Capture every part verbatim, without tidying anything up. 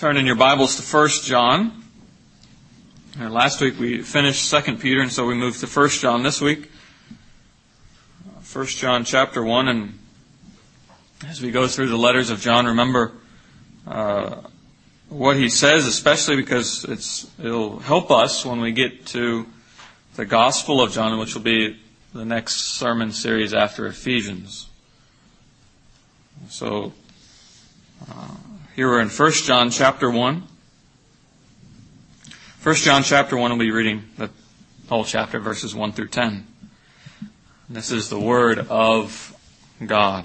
Turn in your Bibles to First John. Uh, last week we finished Second Peter, and so we moved to First John this week. First John chapter one, and as we go through the letters of John, remember uh, what he says, especially because it's it'll help us when we get to the Gospel of John, which will be the next sermon series after Ephesians. So, uh, here we're in First John chapter one. First John chapter one, we'll be reading the whole chapter, verses one through ten. This is the Word of God.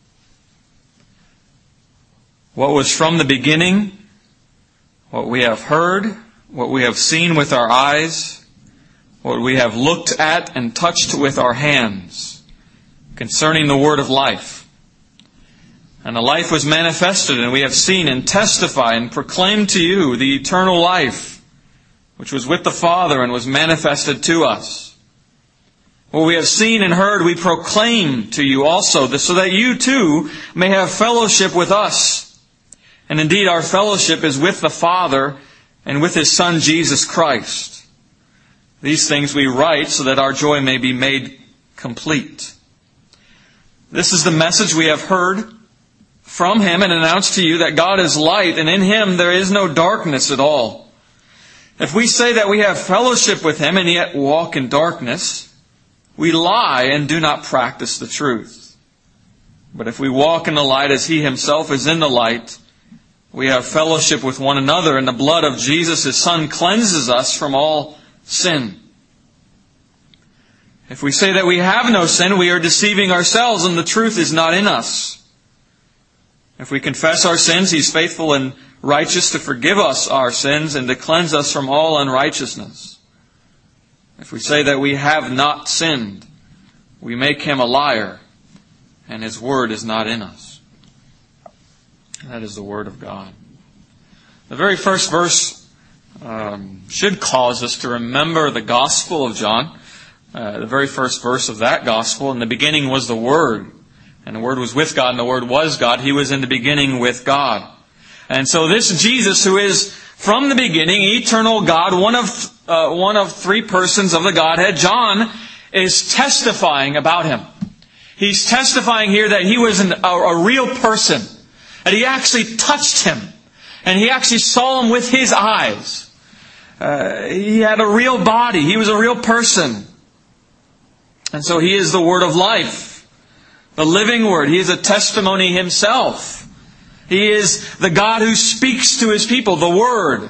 What was from the beginning, what we have heard, what we have seen with our eyes, what we have looked at and touched with our hands, concerning the Word of life. And the life was manifested, and we have seen and testify and proclaim to you the eternal life, which was with the Father and was manifested to us. What we have seen and heard we proclaim to you also, so that you too may have fellowship with us. And indeed our fellowship is with the Father and with His Son Jesus Christ. These things we write so that our joy may be made complete. This is the message we have heard from Him and announced to you, that God is light, and in Him there is no darkness at all. If we say that we have fellowship with Him and yet walk in darkness, we lie and do not practice the truth. But if we walk in the light as He Himself is in the light, we have fellowship with one another, and the blood of Jesus, His Son, cleanses us from all sin. If we say that we have no sin, we are deceiving ourselves, and the truth is not in us. If we confess our sins, He's faithful and righteous to forgive us our sins and to cleanse us from all unrighteousness. If we say that we have not sinned, we make Him a liar, and His word is not in us. That is the Word of God. The very first verse um, should cause us to remember the Gospel of John. Uh, the very first verse of that Gospel, in the beginning was the Word. And the Word was with God, and the Word was God. He was in the beginning with God. And so this Jesus, who is from the beginning, eternal God, one of uh, one of three persons of the Godhead, John is testifying about Him. He's testifying here that He was an, a, a real person. That He actually touched Him. And He actually saw Him with His eyes. Uh, he had a real body. He was a real person. And so He is the Word of life. The living Word. He is a testimony Himself. He is the God who speaks to His people, the Word.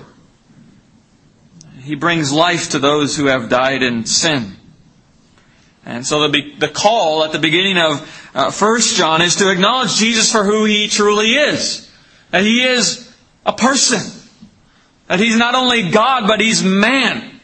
He brings life to those who have died in sin. And so the, the call at the beginning of uh, First John is to acknowledge Jesus for who He truly is. That He is a person. That He's not only God, but He's man.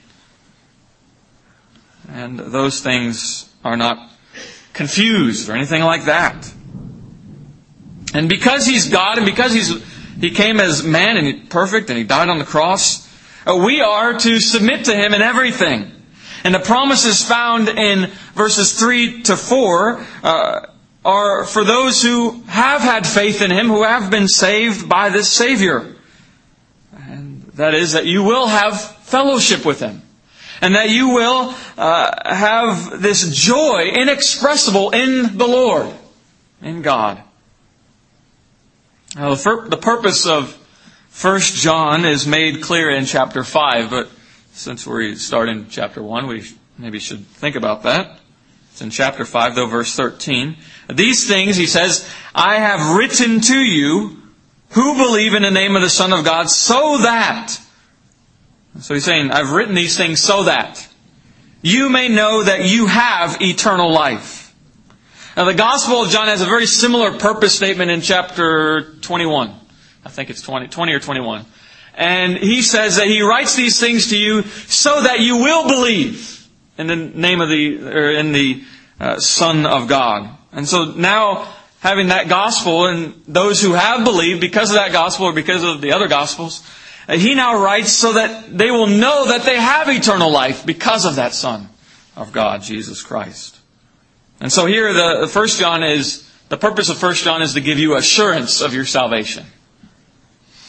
And those things are not confused or anything like that. And because He's God, and because He's He came as man and He's perfect, and He died on the cross, uh, we are to submit to Him in everything. And the promises found in verses three to four uh, are for those who have had faith in Him, who have been saved by this Savior. And that is that you will have fellowship with Him. And that you will uh, have this joy inexpressible in the Lord, in God. Now, the, fir- the purpose of First John is made clear in chapter five, but since we start in chapter one, we maybe should think about that. It's in chapter five, though, verse thirteen. These things, he says, I have written to you who believe in the name of the Son of God, so that... So he's saying, I've written these things so that you may know that you have eternal life. Now the Gospel of John has a very similar purpose statement in chapter twenty-one. I think it's twenty, twenty or twenty-one. And he says that he writes these things to you so that you will believe in the name of the, or in the uh, Son of God. And so now, having that Gospel and those who have believed because of that Gospel or because of the other Gospels, He now writes so that they will know that they have eternal life because of that Son of God, Jesus Christ. And so here, the, the First John is, the purpose of First John is to give you assurance of your salvation.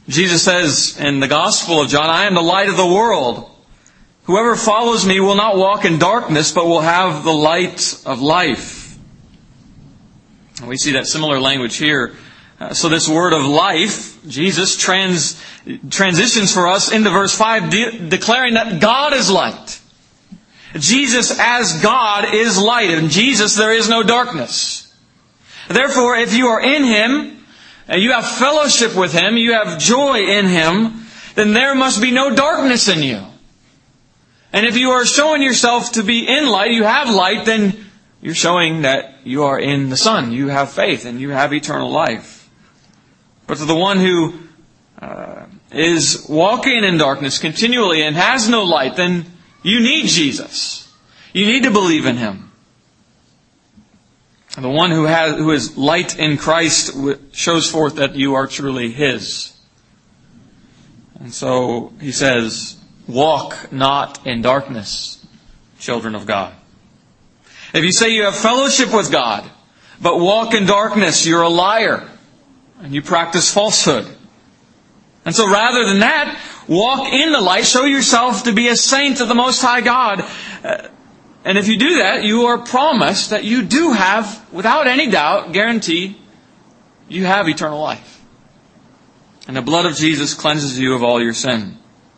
Jesus says in the Gospel of John, I am the light of the world. Whoever follows me will not walk in darkness, but will have the light of life. And we see that similar language here. Uh, so this word of life, Jesus trans, transitions for us into verse five, de- declaring that God is light. Jesus as God is light. In Jesus there is no darkness. Therefore, if you are in Him, and you have fellowship with Him, you have joy in Him, then there must be no darkness in you. And if you are showing yourself to be in light, you have light, then you're showing that you are in the Son. You have faith and you have eternal life. But to the one who uh, is walking in darkness continually and has no light, then you need Jesus. You need to believe in Him. And the one who has who is light in Christ shows forth that you are truly His. And so He says, walk not in darkness, children of God. If you say you have fellowship with God, but walk in darkness, you're a liar, and you practice falsehood. And so rather than that, walk in the light, show yourself to be a saint of the Most High God. And if you do that, you are promised that you do have, without any doubt, guarantee, you have eternal life. And the blood of Jesus cleanses you of all your sin.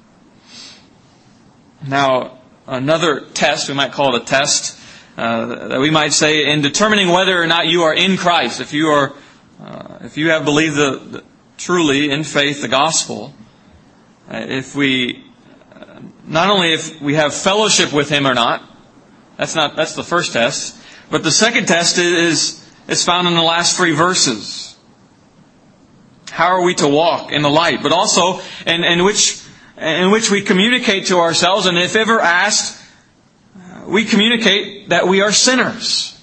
Now, another test, we might call it a test, uh, that we might say in determining whether or not you are in Christ, if you are, uh, if you have believed the, the truly in faith the gospel, uh, if we, uh, not only if we have fellowship with Him or not, that's not that's the first test, but the second test is is found in the last three verses. How are we to walk in the light, but also in, in which in which we communicate to ourselves, and if ever asked, we communicate that we are sinners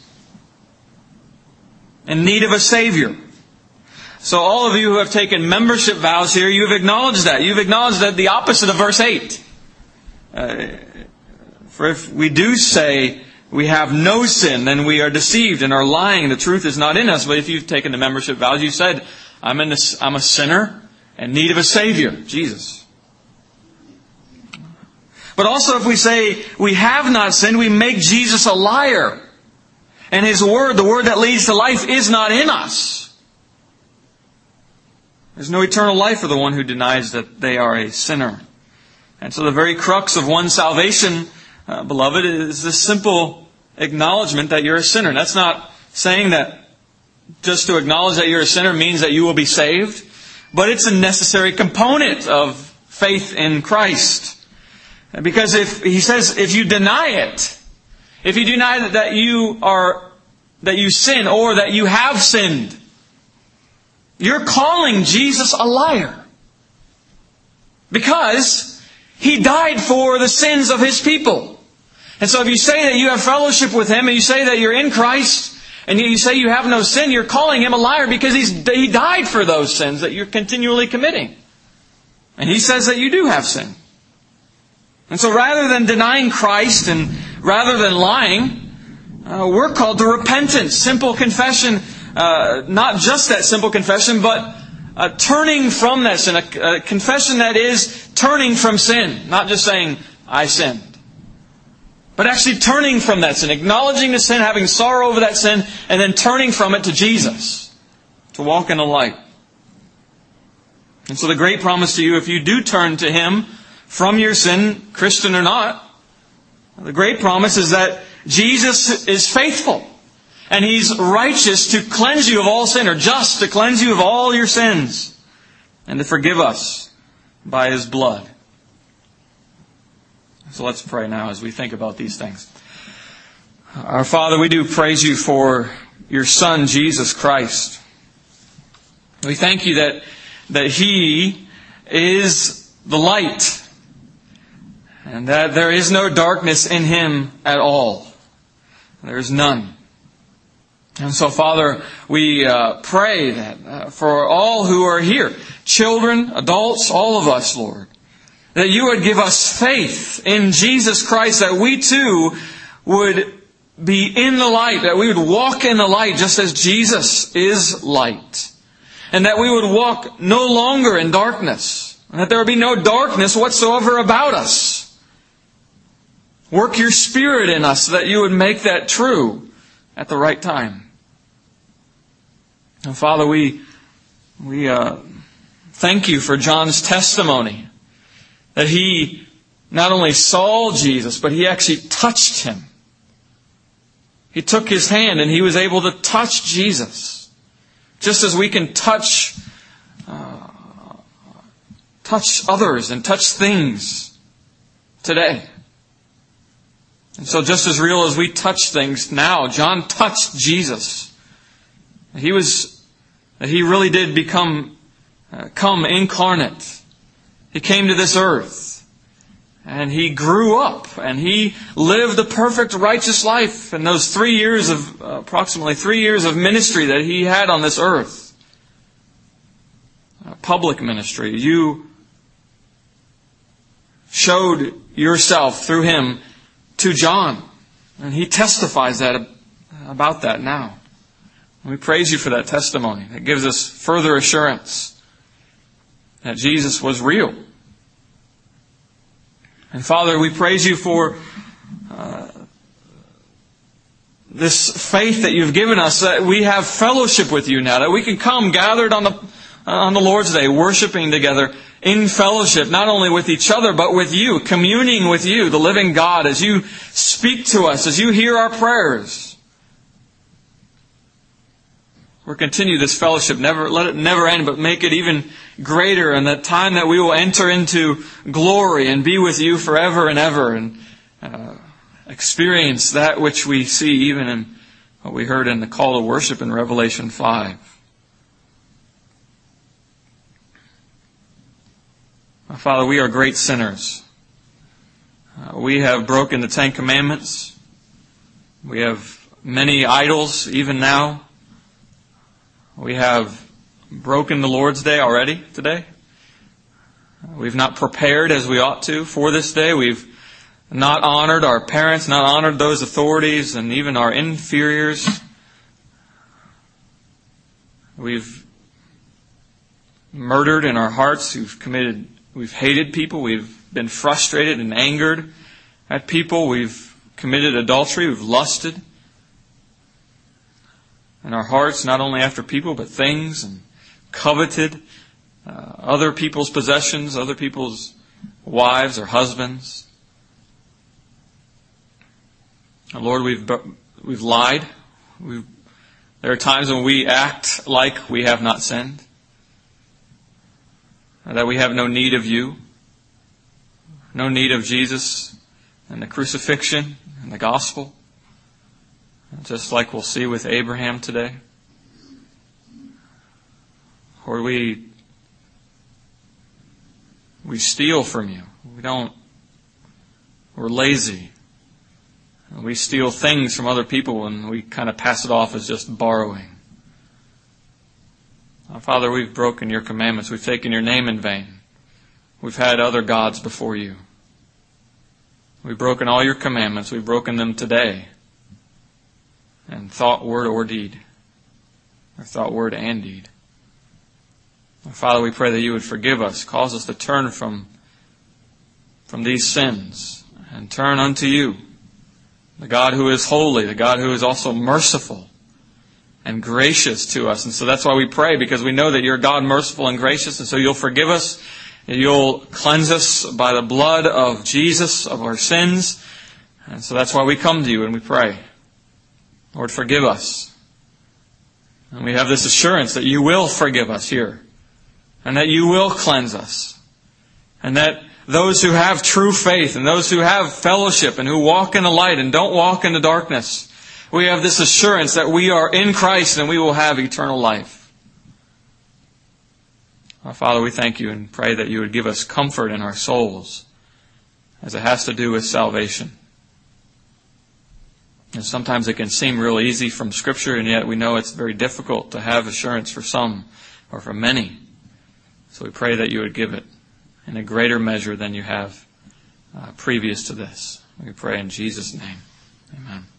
in need of a Savior. So all of you who have taken membership vows here, you've acknowledged that. You've acknowledged that the opposite of verse eight. Uh, for if we do say we have no sin, then we are deceived and are lying. The truth is not in us. But if you've taken the membership vows, you said, I'm, in a, I'm a sinner in need of a Savior, Jesus. But also if we say we have not sinned, we make Jesus a liar. And His Word, the Word that leads to life, is not in us. There's no eternal life for the one who denies that they are a sinner. And so the very crux of one's salvation, uh, beloved, is this simple acknowledgement that you're a sinner. That's not saying that just to acknowledge that you're a sinner means that you will be saved, but it's a necessary component of faith in Christ. Because if He says, if you deny it, if you deny that you are, that you sin or that you have sinned, you're calling Jesus a liar. Because He died for the sins of His people. And so if you say that you have fellowship with Him, and you say that you're in Christ, and you say you have no sin, you're calling Him a liar because he's, He died for those sins that you're continually committing. And He says that you do have sin. And so rather than denying Christ and rather than lying, uh, we're called to repentance, simple confession. Uh, not just that simple confession, but uh, turning from that sin. A, a confession that is turning from sin. Not just saying, I sinned. But actually turning from that sin. Acknowledging the sin, having sorrow over that sin, and then turning from it to Jesus. To walk in the light. And so the great promise to you, if you do turn to Him from your sin, Christian or not, the great promise is that Jesus is faithful. And He's righteous to cleanse you of all sin, or just to cleanse you of all your sins, and to forgive us by His blood. So let's pray now as we think about these things. Our Father, we do praise You for Your Son, Jesus Christ. We thank You that, that He is the light, and that there is no darkness in Him at all. There is none. And so, Father, we uh, pray that uh, for all who are here, children, adults, all of us, Lord, that You would give us faith in Jesus Christ, that we too would be in the light, that we would walk in the light just as Jesus is light. and that we would walk no longer in darkness, and that there would be no darkness whatsoever about us. Work your Spirit in us so that you would make that true at the right time. And Father, we we uh, thank you for John's testimony, that he not only saw Jesus, but he actually touched Him. He took His hand and he was able to touch Jesus, just as we can touch uh, touch others and touch things today. And so just as real as we touch things now, John touched Jesus. He was, he really did become, uh, come incarnate. He came to this earth. And He grew up. And He lived a perfect, righteous life in those three years of, uh, approximately three years of ministry that He had on this earth. Uh, public ministry. You showed yourself through Him to John. And he testifies that about that now. And we praise you for that testimony. That gives us further assurance that Jesus was real. And Father, we praise you for uh, this faith that you've given us, that we have fellowship with you now, that we can come gathered on the on the Lord's Day, worshiping together in fellowship, not only with each other, but with you, communing with you, the living God, as you speak to us, as you hear our prayers. We'll continue this fellowship, never let it never end, but make it even greater, and that time that we will enter into glory and be with you forever and ever, and uh, experience that which we see even in what we heard in the call to worship in Revelation five. Father, we are great sinners. Uh, we have broken the Ten Commandments. We have many idols even now. We have broken the Lord's Day already today. We've not prepared as we ought to for this day. We've not honored our parents, not honored those authorities, and even our inferiors. We've murdered in our hearts. We've committed We've hated people. We've been frustrated and angered at people. We've committed adultery. We've lusted in our hearts, not only after people, but things, and coveted uh, other people's possessions, other people's wives or husbands. And Lord, we've we've lied. We've, there are times when we act like we have not sinned, that we have no need of you, no need of Jesus and the crucifixion and the gospel, just like we'll see with Abraham today. Or we we steal from you. We don't. We're lazy. We steal things from other people and we kind of pass it off as just borrowing. Father, we've broken your commandments. We've taken your name in vain. We've had other gods before you. We've broken all your commandments. We've broken them today. In thought, word, or deed. Or thought, word, and deed. Father, we pray that you would forgive us. Cause us to turn from, from these sins and turn unto you, the God who is holy, the God who is also merciful and gracious to us. And so that's why we pray, because we know that you're God merciful and gracious, and so you'll forgive us. You'll cleanse us by the blood of Jesus of our sins. And so that's why we come to you and we pray. Lord, forgive us. And we have this assurance that you will forgive us here. And that you will cleanse us. And that those who have true faith and those who have fellowship and who walk in the light and don't walk in the darkness, we have this assurance that we are in Christ and we will have eternal life. Our Father, we thank you and pray that you would give us comfort in our souls as it has to do with salvation. And sometimes it can seem real easy from Scripture, and yet we know it's very difficult to have assurance for some or for many. So we pray that you would give it in a greater measure than you have uh, previous to this. We pray in Jesus' name. Amen.